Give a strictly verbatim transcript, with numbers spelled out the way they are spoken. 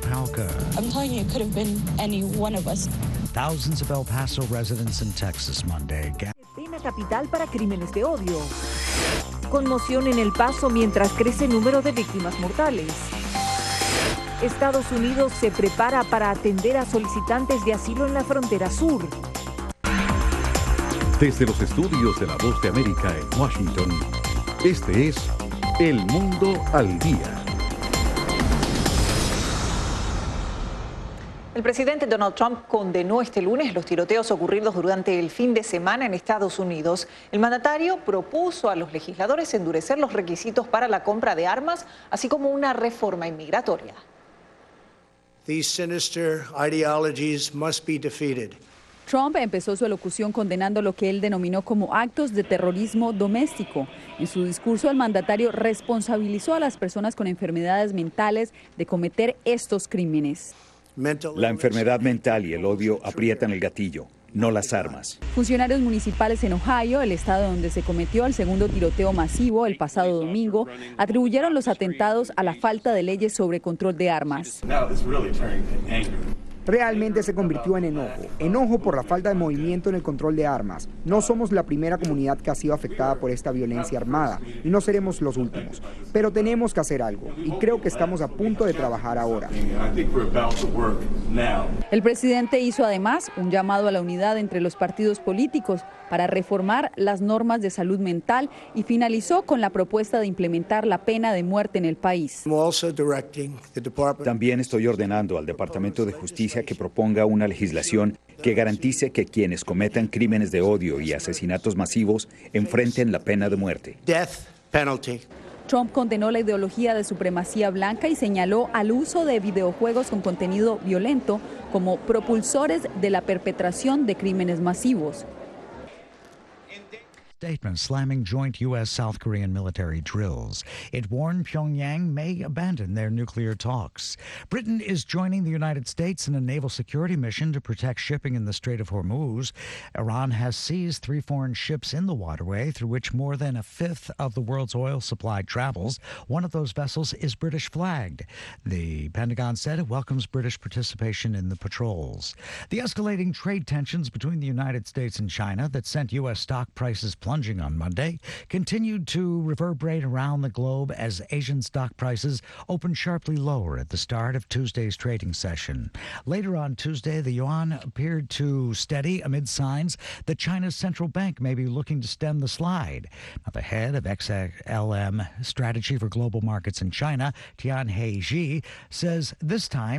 Palka. I'm telling you, it could have been any one of us. Thousands of El Paso residents in Texas Monday. Pena capital para crímenes de odio. Conmoción en El Paso mientras crece el número de víctimas mortales. Estados Unidos se prepara para atender a solicitantes de asilo en la frontera sur. Desde los estudios de La Voz de América en Washington, este es El Mundo al Día. El presidente Donald Trump condenó este lunes los tiroteos ocurridos durante el fin de semana en Estados Unidos. El mandatario propuso a los legisladores endurecer los requisitos para la compra de armas, así como una reforma inmigratoria. These sinister ideologies must be defeated. Trump empezó su elocución condenando lo que él denominó como actos de terrorismo doméstico. En su discurso, el mandatario responsabilizó a las personas con enfermedades mentales de cometer estos crímenes. La enfermedad mental y el odio aprietan el gatillo, no las armas. Funcionarios municipales en Ohio, el estado donde se cometió el segundo tiroteo masivo el pasado domingo, atribuyeron los atentados a la falta de leyes sobre control de armas. Realmente se convirtió en enojo, enojo por la falta de movimiento en el control de armas. No somos la primera comunidad que ha sido afectada por esta violencia armada y no seremos los últimos, pero tenemos que hacer algo y creo que estamos a punto de trabajar ahora. El presidente hizo además un llamado a la unidad entre los partidos políticos para reformar las normas de salud mental y finalizó con la propuesta de implementar la pena de muerte en el país. También estoy ordenando al Departamento de Justicia que proponga una legislación que garantice que quienes cometan crímenes de odio y asesinatos masivos enfrenten la pena de muerte. Death penalty. Trump condenó la ideología de supremacía blanca y señaló al uso de videojuegos con contenido violento como propulsores de la perpetración de crímenes masivos. Statement slamming joint U S South Korean military drills. It warned Pyongyang may abandon their nuclear talks. Britain is joining the United States in a naval security mission to protect shipping in the Strait of Hormuz. Iran has seized three foreign ships in the waterway through which more than a fifth of the world's oil supply travels. One of those vessels is British flagged. The Pentagon said it welcomes British participation in the patrols. The escalating trade tensions between the United States and China that sent U S stock prices plunging on Monday continued to reverberate around the globe as Asian stock prices opened sharply lower at the start of Tuesday's trading session. Later on Tuesday, the yuan appeared to steady amid signs that China's central bank may be looking to stem the slide. Now, the head of X L M Strategy for Global Markets in China, Tianhe Ji, says this time